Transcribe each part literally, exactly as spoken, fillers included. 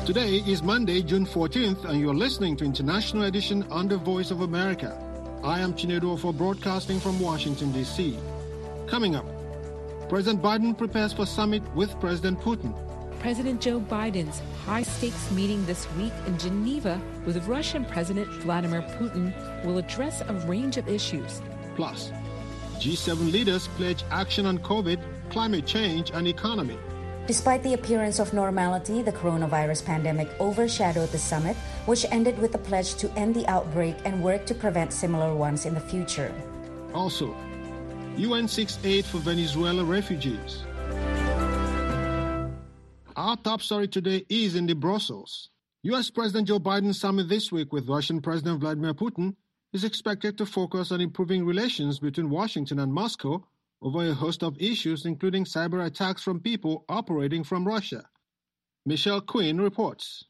Today is Monday, June fourteenth, and you're listening to International Edition on the Voice of America. I am Chinedu for broadcasting from Washington, D C. Coming up, President Biden prepares for summit with President Putin. President Joe Biden's high-stakes meeting this week in Geneva with Russian President Vladimir Putin will address a range of issues. Plus, G seven leaders pledge action on COVID, climate change, and economy. Despite the appearance of normality, the coronavirus pandemic overshadowed the summit, which ended with a pledge to end the outbreak and work to prevent similar ones in the future. Also, U N seeks aid for Venezuela refugees. Our top story today is in the Brussels. U S President Joe Biden's summit this week with Russian President Vladimir Putin is expected to focus on improving relations between Washington and Moscow over a host of issues, including cyber attacks from people operating from Russia. Michelle Quinn reports.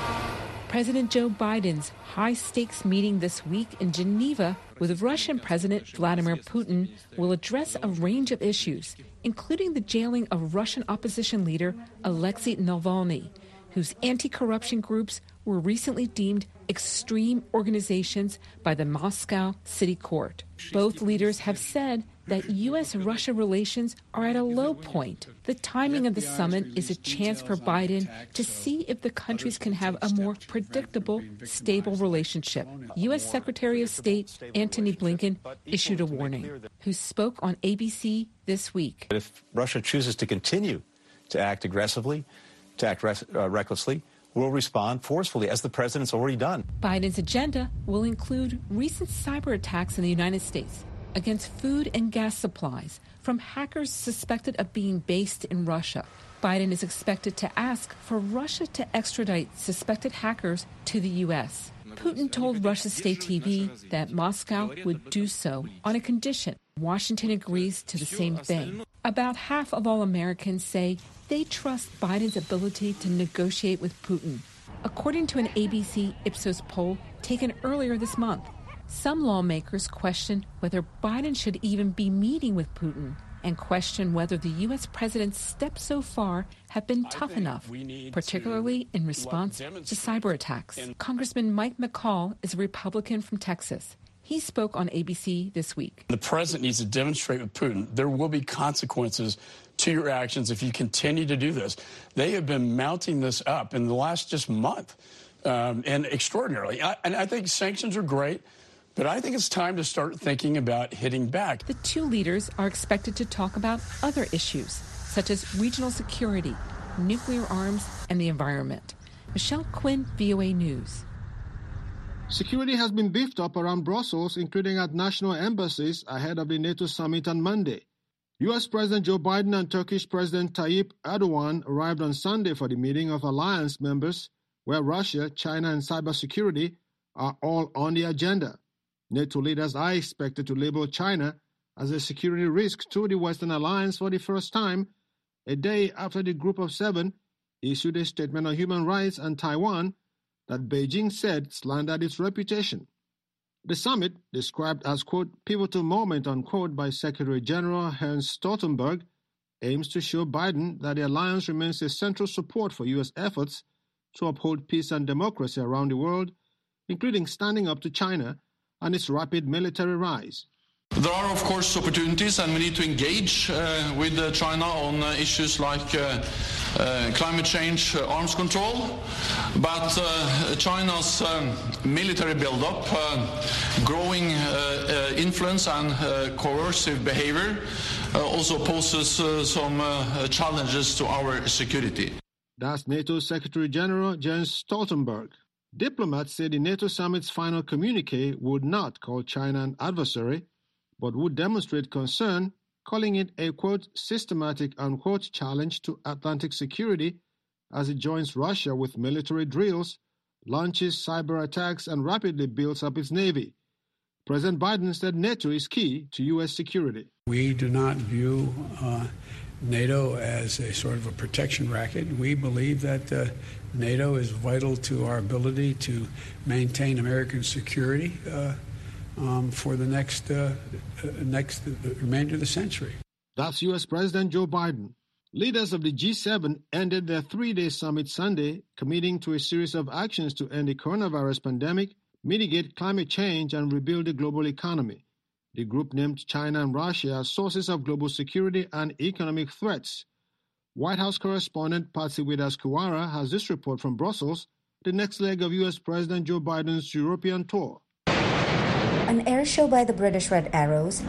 President Joe Biden's high-stakes meeting this week in Geneva with Russian President Vladimir Putin will address a range of issues, including the jailing of Russian opposition leader Alexei Navalny, whose anti-corruption groups were recently deemed extreme organizations by the Moscow City Court. Both leaders have said that U S-Russia relations are at a low point. The timing of the summit is a chance for Biden to see if the countries can have a more predictable, stable relationship. U S Secretary of State Antony Blinken issued a warning, who spoke on A B C this week. If Russia chooses to continue to act aggressively, to act re- uh, recklessly, we'll respond forcefully, as the president's already done. Biden's agenda will include recent cyber attacks in the United States against food and gas supplies from hackers suspected of being based in Russia. Biden is expected to ask for Russia to extradite suspected hackers to the U S. Putin told Russia's state T V that Moscow would do so on a condition. Washington agrees to the same thing. About half of all Americans say they trust Biden's ability to negotiate with Putin. According to an A B C Ipsos poll taken earlier this month, some lawmakers question whether Biden should even be meeting with Putin and question whether the U S president's steps so far have been tough enough, particularly in response to cyber attacks. Congressman Mike McCall is a Republican from Texas. He spoke on A B C this week. The president needs to demonstrate with Putin there will be consequences to your actions if you continue to do this. They have been mounting this up in the last just month, um, and extraordinarily. I, and I think sanctions are great, but I think it's time to start thinking about hitting back. The two leaders are expected to talk about other issues, such as regional security, nuclear arms, and the environment. Michelle Quinn, V O A News. Security has been beefed up around Brussels, including at national embassies, ahead of the NATO summit on Monday. U S President Joe Biden and Turkish President Tayyip Erdogan arrived on Sunday for the meeting of alliance members, where Russia, China, and cybersecurity are all on the agenda. NATO leaders are expected to label China as a security risk to the Western alliance for the first time, a day after the Group of Seven issued a statement on human rights and Taiwan that Beijing said slandered its reputation. The summit, described as, quote, pivotal moment, unquote, by Secretary General Jens Stoltenberg, aims to show Biden that the alliance remains a central support for U S efforts to uphold peace and democracy around the world, including standing up to China and its rapid military rise. There are, of course, opportunities, and we need to engage uh, with uh, China on uh, issues like uh, uh, climate change, uh, arms control. But uh, China's um, military buildup, uh, growing uh, uh, influence and uh, coercive behavior uh, also poses uh, some uh, challenges to our security. That's NATO Secretary General Jens Stoltenberg. Diplomats say the NATO summit's final communique would not call China an adversary, but would demonstrate concern, calling it a, quote, systematic, unquote, challenge to Atlantic security as it joins Russia with military drills, launches cyber attacks, and rapidly builds up its navy. President Biden said NATO is key to U S security. We do not view uh, NATO as a sort of a protection racket. We believe that uh, NATO is vital to our ability to maintain American security uh, Um, for the next, uh, uh, next the remainder of the century. That's U S President Joe Biden. Leaders of the G seven ended their three-day summit Sunday, committing to a series of actions to end the coronavirus pandemic, mitigate climate change, and rebuild the global economy. The group named China and Russia as sources of global security and economic threats. White House correspondent Patsy Widakuswara has this report from Brussels, the next leg of U S President Joe Biden's European tour. An air show by the British Red Arrows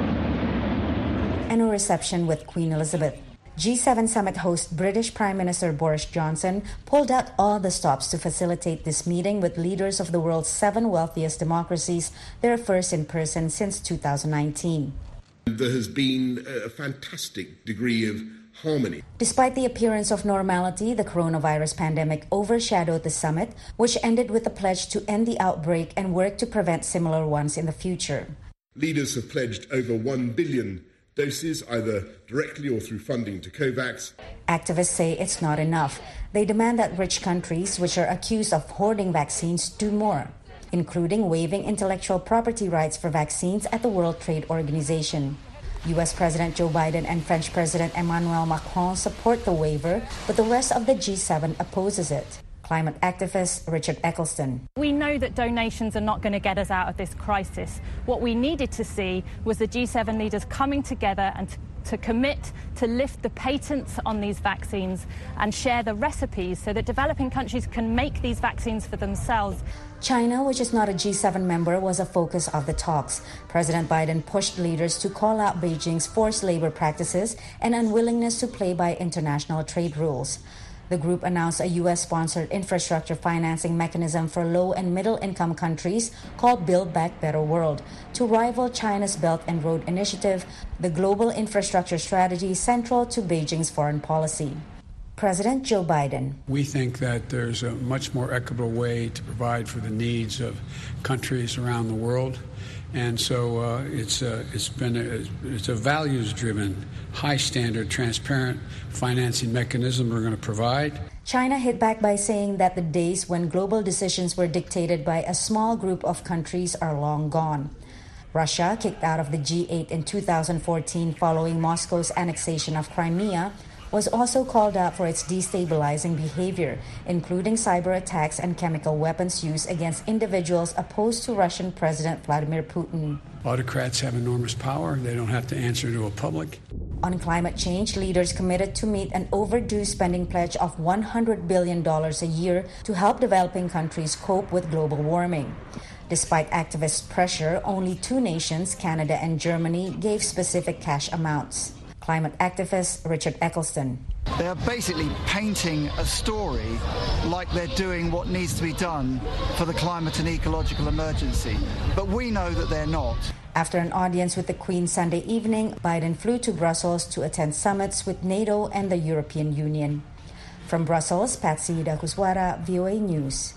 and a reception with Queen Elizabeth. G seven summit host British Prime Minister Boris Johnson pulled out all the stops to facilitate this meeting with leaders of the world's seven wealthiest democracies, their first in person since two thousand nineteen. There has been a fantastic degree of harmony. Despite the appearance of normality, the coronavirus pandemic overshadowed the summit, which ended with a pledge to end the outbreak and work to prevent similar ones in the future. Leaders have pledged over one billion doses, either directly or through funding to COVAX. Activists say it's not enough. They demand that rich countries, which are accused of hoarding vaccines, do more, including waiving intellectual property rights for vaccines at the World Trade Organization. U S President Joe Biden and French President Emmanuel Macron support the waiver, but the rest of the G seven opposes it. Climate activist Richard Eccleston. We know that donations are not going to get us out of this crisis. What we needed to see was the G seven leaders coming together and to, to commit to lift the patents on these vaccines and share the recipes so that developing countries can make these vaccines for themselves. China, which is not a G seven member, was a focus of the talks. President Biden pushed leaders to call out Beijing's forced labor practices and unwillingness to play by international trade rules. The group announced a U S-sponsored infrastructure financing mechanism for low- and middle-income countries called Build Back Better World to rival China's Belt and Road Initiative, the global infrastructure strategy central to Beijing's foreign policy. President Joe Biden. We think that there's a much more equitable way to provide for the needs of countries around the world. And so uh, it's uh, it's been a, it's a values-driven, high-standard, transparent financing mechanism we're going to provide. China hit back by saying that the days when global decisions were dictated by a small group of countries are long gone. Russia, kicked out of the G eight in two thousand fourteen following Moscow's annexation of Crimea, was also called out for its destabilizing behavior, including cyber attacks and chemical weapons use against individuals opposed to Russian President Vladimir Putin. Autocrats have enormous power. They don't have to answer to a public. On climate change, leaders committed to meet an overdue spending pledge of one hundred billion dollars a year to help developing countries cope with global warming. Despite activist pressure, only two nations, Canada and Germany, gave specific cash amounts. Climate activist Richard Eccleston. They are basically painting a story like they're doing what needs to be done for the climate and ecological emergency. But we know that they're not. After an audience with the Queen Sunday evening, Biden flew to Brussels to attend summits with NATO and the European Union. From Brussels, Patsy Widakuswara, V O A News.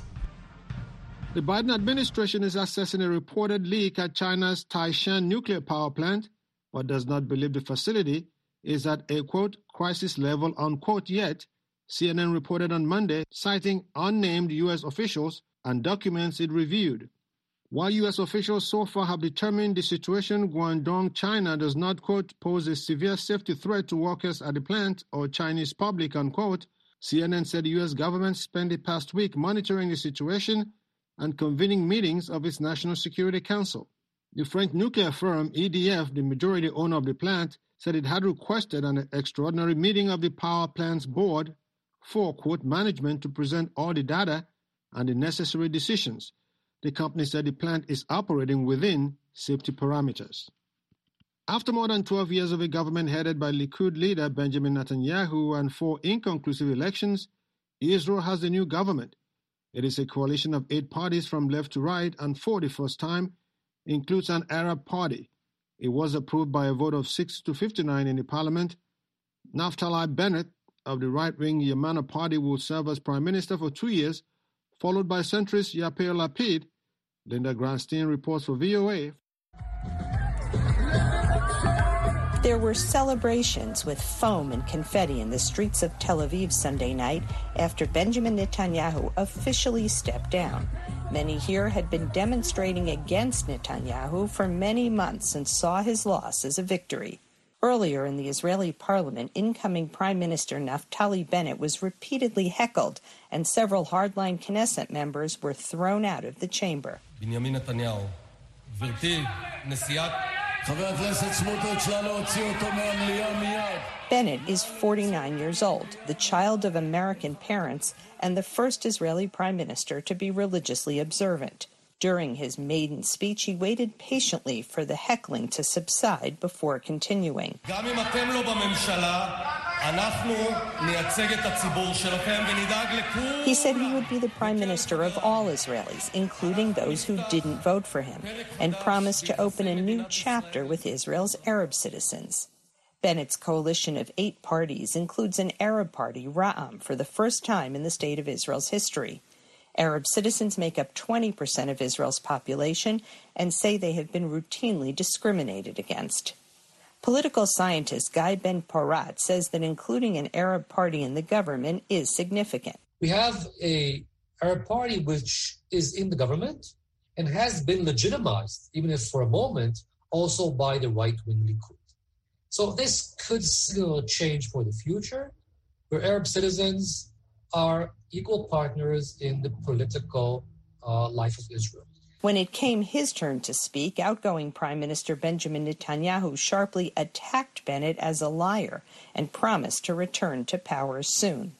The Biden administration is assessing a reported leak at China's Taishan nuclear power plant, but does not believe the facility is at a, quote, crisis level, unquote, yet, C N N reported on Monday, citing unnamed U S officials and documents it reviewed. While U S officials so far have determined the situation, Guangdong, China does not, quote, pose a severe safety threat to workers at the plant or Chinese public, unquote, C N N said the U S government spent the past week monitoring the situation and convening meetings of its National Security Council. The French nuclear firm E D F, the majority owner of the plant, said it had requested an extraordinary meeting of the power plant's board for, quote, management to present all the data and the necessary decisions. The company said the plant is operating within safety parameters. After more than twelve years of a government headed by Likud leader Benjamin Netanyahu and four inconclusive elections, Israel has a new government. It is a coalition of eight parties from left to right and for the first time includes an Arab party. It was approved by a vote of six to fifty-nine in the parliament. Naftali Bennett of the right-wing Yamana party will serve as prime minister for two years, followed by centrist Yair Lapid. Linda Granstein reports for V O A. There were celebrations with foam and confetti in the streets of Tel Aviv Sunday night after Benjamin Netanyahu officially stepped down. Many here had been demonstrating against Netanyahu for many months and saw his loss as a victory. Earlier in the Israeli parliament, incoming Prime Minister Naftali Bennett was repeatedly heckled, and several hardline Knesset members were thrown out of the chamber. Benjamin Netanyahu, Gvirti, Nesiat. Bennett is forty-nine years old, the child of American parents, and the first Israeli prime minister to be religiously observant. During his maiden speech, he waited patiently for the heckling to subside before continuing. He said he would be the prime minister of all Israelis, including those who didn't vote for him, and promised to open a new chapter with Israel's Arab citizens. Bennett's coalition of eight parties includes an Arab party, Ra'am, for the first time in the State of Israel's history. Arab citizens make up twenty percent of Israel's population and say they have been routinely discriminated against. Political scientist Guy Ben-Porat says that including an Arab party in the government is significant. We have an Arab party which is in the government and has been legitimized, even if for a moment, also by the right-wing Likud. So this could still change for the future, where Arab citizens are equal partners in the political uh, life of Israel. When it came his turn to speak, outgoing Prime Minister Benjamin Netanyahu sharply attacked Bennett as a liar and promised to return to power soon.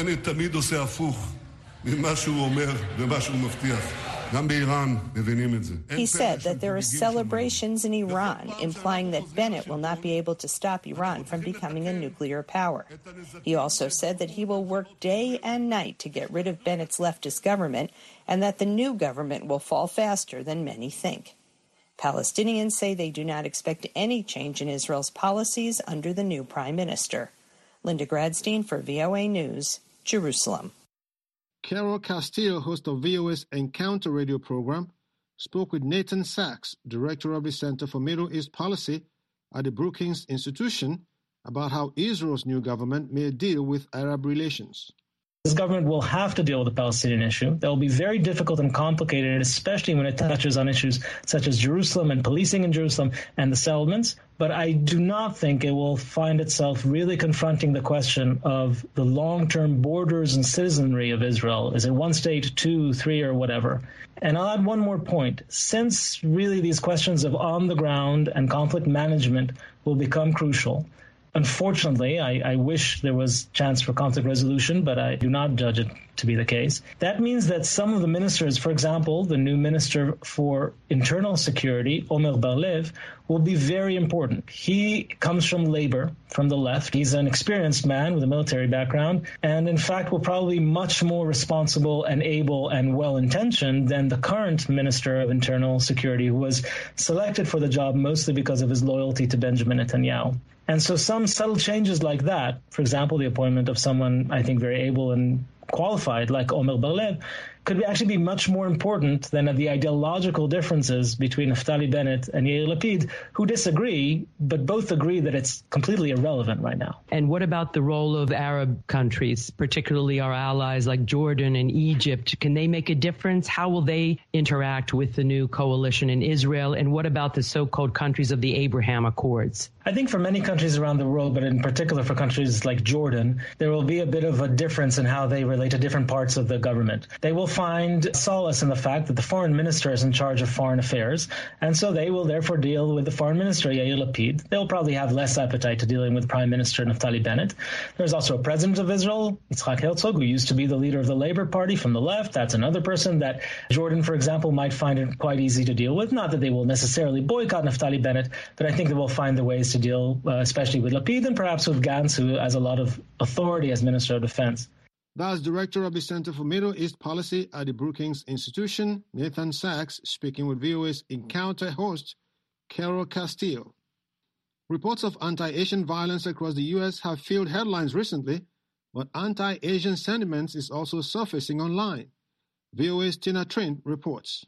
He said that there are celebrations in Iran, implying that Bennett will not be able to stop Iran from becoming a nuclear power. He also said that he will work day and night to get rid of Bennett's leftist government and that the new government will fall faster than many think. Palestinians say they do not expect any change in Israel's policies under the new prime minister. Linda Gradstein for V O A News, Jerusalem. Carol Castillo, host of V O A's Encounter radio program, spoke with Nathan Sachs, director of the Center for Middle East Policy at the Brookings Institution, about how Israel's new government may deal with Arab relations. This government will have to deal with the Palestinian issue. That will be very difficult and complicated, especially when it touches on issues such as Jerusalem and policing in Jerusalem and the settlements. But I do not think it will find itself really confronting the question of the long-term borders and citizenry of Israel. Is it one state, two, three, or whatever? And I'll add one more point. Since really these questions of on-the-ground and conflict management will become crucial, unfortunately, I, I wish there was chance for conflict resolution, but I do not judge it to be the case. That means that some of the ministers, for example, the new Minister for Internal Security, Omer Bar-Lev, will be very important. He comes from labor, from the left. He's an experienced man with a military background, and in fact will probably be much more responsible and able and well-intentioned than the current Minister of Internal Security, who was selected for the job mostly because of his loyalty to Benjamin Netanyahu. And so some subtle changes like that, for example, the appointment of someone I think very able and qualified like Omer Bar-Lev, could actually be much more important than the ideological differences between Naftali Bennett and Yair Lapid, who disagree, but both agree that it's completely irrelevant right now. And what about the role of Arab countries, particularly our allies like Jordan and Egypt? Can they make a difference? How will they interact with the new coalition in Israel? And what about the so-called countries of the Abraham Accords? I think for many countries around the world, but in particular for countries like Jordan, there will be a bit of a difference in how they relate to different parts of the government. They will find solace in the fact that the foreign minister is in charge of foreign affairs, and so they will therefore deal with the foreign minister, Yair Lapid. They'll probably have less appetite to dealing with Prime Minister Naftali Bennett. There's also a president of Israel, Yitzhak Herzog, who used to be the leader of the Labour Party from the left. That's another person that Jordan, for example, might find it quite easy to deal with. Not that they will necessarily boycott Naftali Bennett, but I think they will find the ways to deal, uh, especially with Lapid and perhaps with Gantz, who has a lot of authority as Minister of Defense. That's Director of the Center for Middle East Policy at the Brookings Institution, Nathan Sachs, speaking with V O A's Encounter host, Carol Castillo. Reports of anti-Asian violence across the U S have filled headlines recently, but anti-Asian sentiments is also surfacing online. V O A's Tina Trent reports.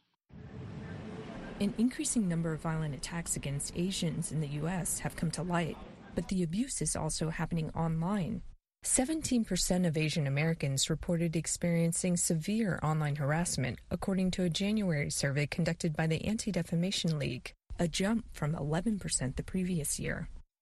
An increasing number of violent attacks against Asians in the U S have come to light, but the abuse is also happening online. seventeen percent of Asian Americans reported experiencing severe online harassment, according to a January survey conducted by the Anti-Defamation League, a jump from eleven percent the previous year.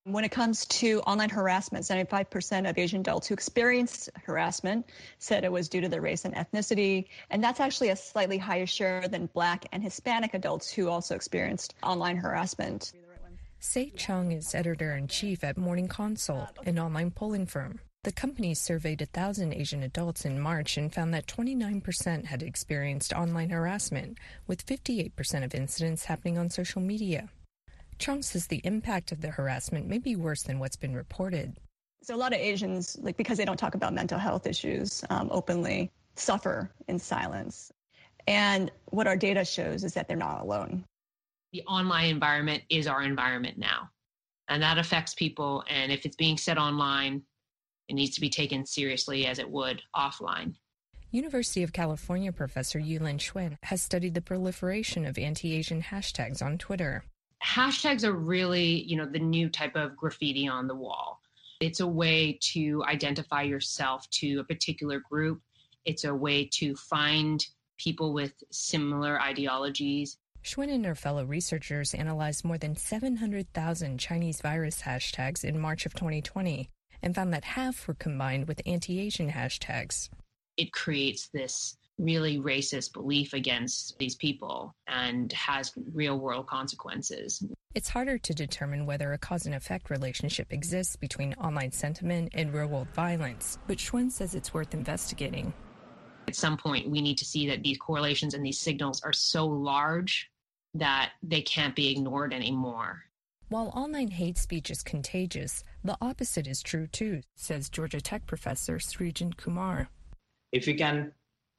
When it comes to online harassment, seventy-five percent of Asian adults who experienced harassment said it was due to their race and ethnicity. And that's actually a slightly higher share than Black and Hispanic adults who also experienced online harassment. Sei Chung is editor-in-chief at Morning Consult, an online polling firm. The company surveyed one thousand Asian adults in March and found that twenty-nine percent had experienced online harassment, with fifty-eight percent of incidents happening on social media. Chung says the impact of the harassment may be worse than what's been reported. So a lot of Asians, like because they don't talk about mental health issues um, openly, suffer in silence. And what our data shows is that they're not alone. The online environment is our environment now, and that affects people. And if it's being said online, it needs to be taken seriously as it would offline. University of California professor Yulin Xuan has studied the proliferation of anti-Asian hashtags on Twitter. Hashtags are really, you know, the new type of graffiti on the wall. It's a way to identify yourself to a particular group. It's a way to find people with similar ideologies. Xuan and her fellow researchers analyzed more than seven hundred thousand Chinese virus hashtags in March of twenty twenty and found that half were combined with anti-Asian hashtags. It creates this really racist belief against these people and has real-world consequences. It's harder to determine whether a cause and effect relationship exists between online sentiment and real-world violence, but Xuan says it's worth investigating. At some point, we need to see that these correlations and these signals are so large that they can't be ignored anymore. While online hate speech is contagious, the opposite is true too, says Georgia Tech professor Srijan Kumar. If we can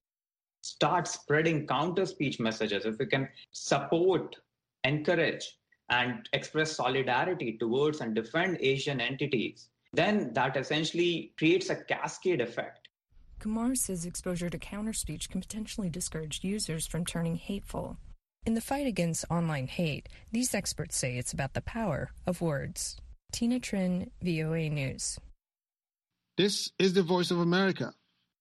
start spreading counter-speech messages, if we can support, encourage, and express solidarity towards and defend Asian entities, then that essentially creates a cascade effect. Kumar says exposure to counter-speech can potentially discourage users from turning hateful. In the fight against online hate, these experts say it's about the power of words. Tina Trin, V O A News. This is the Voice of America.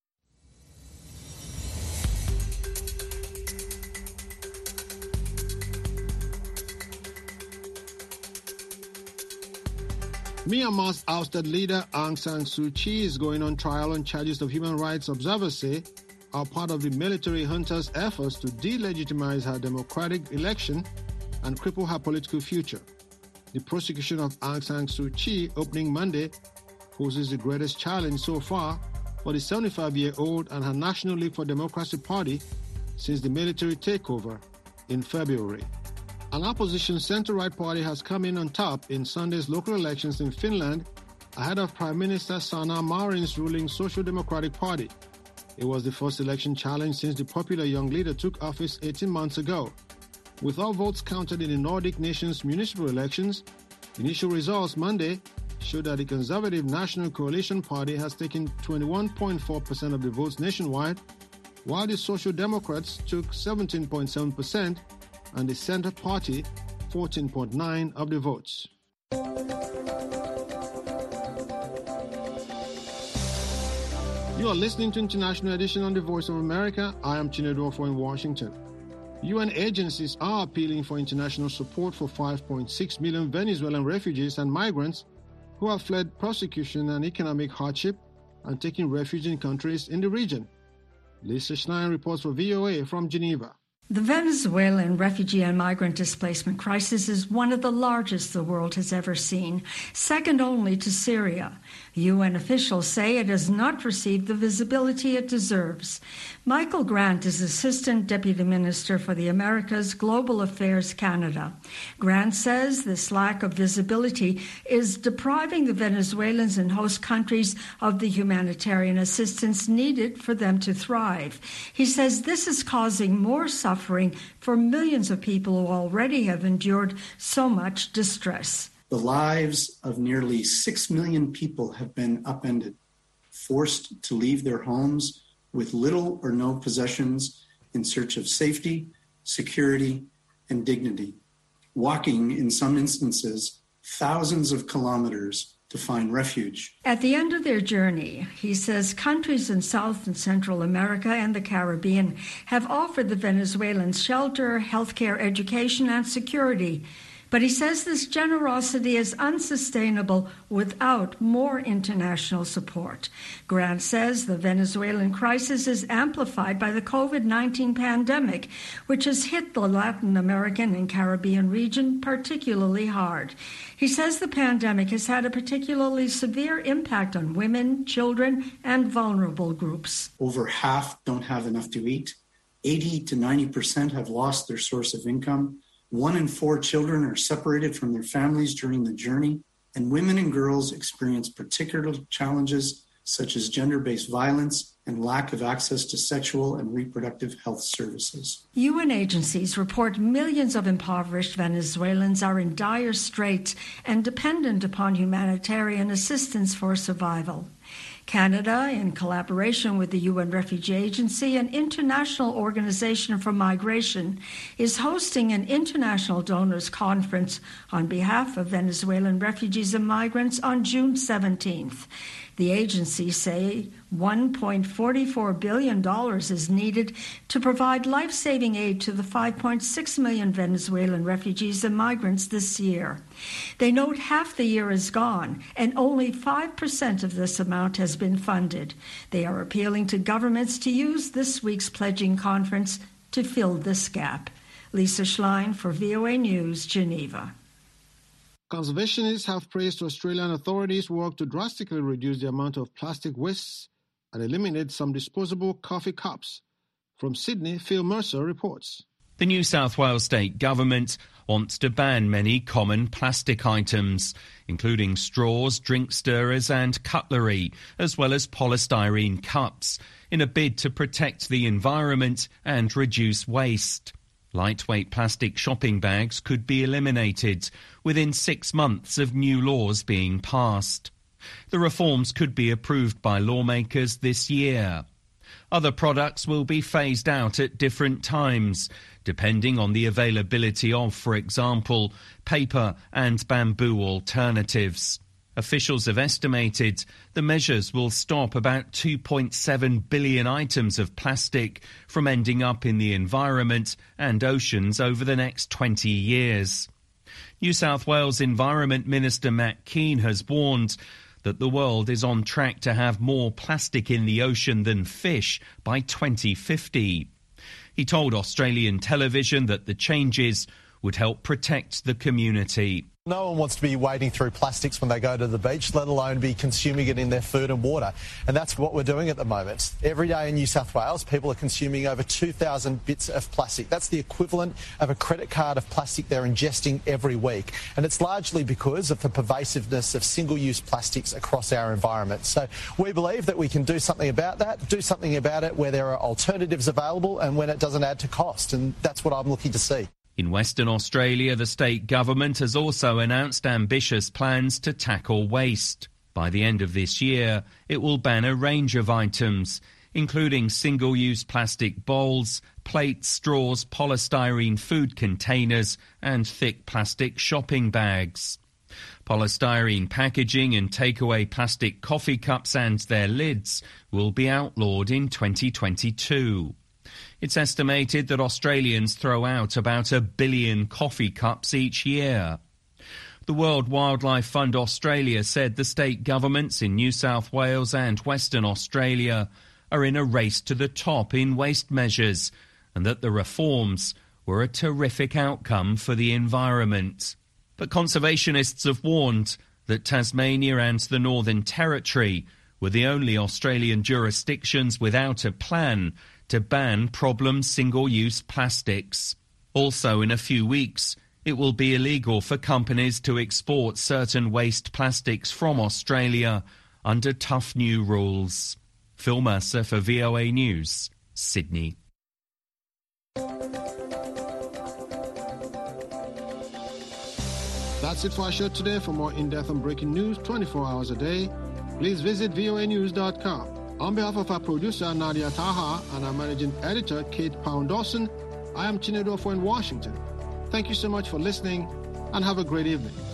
Myanmar's ousted leader Aung San Suu Kyi is going on trial on charges of human rights observers say are part of the military junta's efforts to delegitimize her democratic election and cripple her political future. The prosecution of Aung San Suu Kyi opening Monday poses the greatest challenge so far for the seventy-five-year-old and her National League for Democracy party since the military takeover in February. An opposition centre-right party has come in on top in Sunday's local elections in Finland ahead of Prime Minister Sanna Marin's ruling Social Democratic Party. It was the first election challenge since the popular young leader took office eighteen months ago. With all votes counted in the Nordic nations' municipal elections, initial results Monday showed that the Conservative National Coalition Party has taken twenty-one point four percent of the votes nationwide, while the Social Democrats took seventeen point seven percent and the Centre Party fourteen point nine percent of the votes. You are listening to International Edition on the Voice of America. I am Chinedu Ofo in Washington. U N agencies are appealing for international support for five point six million Venezuelan refugees and migrants who have fled persecution and economic hardship and taken refuge in countries in the region. Lisa Schnein reports for V O A from Geneva. The Venezuelan refugee and migrant displacement crisis is one of the largest the world has ever seen, second only to Syria. U N officials say it has not received the visibility it deserves. Michael Grant is Assistant Deputy Minister for the Americas, Global Affairs Canada. Grant says this lack of visibility is depriving the Venezuelans in host countries of the humanitarian assistance needed for them to thrive. He says this is causing more suffering for millions of people who already have endured so much distress. The lives of nearly six million people have been upended, forced to leave their homes with little or no possessions in search of safety, security, and dignity, walking, in some instances, thousands of kilometers to find refuge. At the end of their journey, he says countries in South and Central America and the Caribbean have offered the Venezuelans shelter, healthcare, education, and security. But he says this generosity is unsustainable without more international support. Grant says the Venezuelan crisis is amplified by the COVID nineteen pandemic, which has hit the Latin American and Caribbean region particularly hard. He says the pandemic has had a particularly severe impact on women, children, and vulnerable groups. Over half don't have enough to eat. eighty to ninety percent have lost their source of income. One in four children are separated from their families during the journey. And women and girls experience particular challenges such as gender-based violence and lack of access to sexual and reproductive health services. U N agencies report millions of impoverished Venezuelans are in dire straits and dependent upon humanitarian assistance for survival. Canada, in collaboration with the U N Refugee Agency and International Organization for Migration, is hosting an international donors conference on behalf of Venezuelan refugees and migrants on June seventeenth. The agency say one point four four billion dollars is needed to provide life-saving aid to the five point six million Venezuelan refugees and migrants this year. They note half the year is gone, and only five percent of this amount has been funded. They are appealing to governments to use this week's pledging conference to fill this gap. Lisa Schlein for V O A News, Geneva. Conservationists have praised Australian authorities' work to drastically reduce the amount of plastic wastes and eliminate some disposable coffee cups. From Sydney, Phil Mercer reports. The New South Wales state government wants to ban many common plastic items, including straws, drink stirrers and cutlery, as well as polystyrene cups, in a bid to protect the environment and reduce waste. Lightweight plastic shopping bags could be eliminated within six months of new laws being passed. The reforms could be approved by lawmakers this year. Other products will be phased out at different times, depending on the availability of, for example, paper and bamboo alternatives. Officials have estimated the measures will stop about two point seven billion items of plastic from ending up in the environment and oceans over the next twenty years. New South Wales Environment Minister Matt Keane has warned that the world is on track to have more plastic in the ocean than fish by twenty fifty. He told Australian television that the changes would help protect the community. No one wants to be wading through plastics when they go to the beach, let alone be consuming it in their food and water. And that's what we're doing at the moment. Every day in New South Wales, people are consuming over two thousand bits of plastic. That's the equivalent of a credit card of plastic they're ingesting every week. And it's largely because of the pervasiveness of single-use plastics across our environment. So we believe that we can do something about that, do something about it where there are alternatives available and when it doesn't add to cost. And that's what I'm looking to see. In Western Australia, the state government has also announced ambitious plans to tackle waste. By the end of this year, it will ban a range of items, including single-use plastic bowls, plates, straws, polystyrene food containers and thick plastic shopping bags. Polystyrene packaging and takeaway plastic coffee cups and their lids will be outlawed in twenty twenty-two. It's estimated that Australians throw out about a billion coffee cups each year. The World Wildlife Fund Australia said the state governments in New South Wales and Western Australia are in a race to the top in waste measures and that the reforms were a terrific outcome for the environment. But conservationists have warned that Tasmania and the Northern Territory were the only Australian jurisdictions without a plan to ban problem single-use plastics. Also, in a few weeks, it will be illegal for companies to export certain waste plastics from Australia under tough new rules. Phil Mercer for V O A News, Sydney. That's it for our show today. For more in-depth and breaking news twenty-four hours a day, please visit V O A news dot com. On behalf of our producer, Nadia Taha, and our managing editor, Kate Pound-Dawson, I am Chinedu Ofo in Washington. Thank you so much for listening, and have a great evening.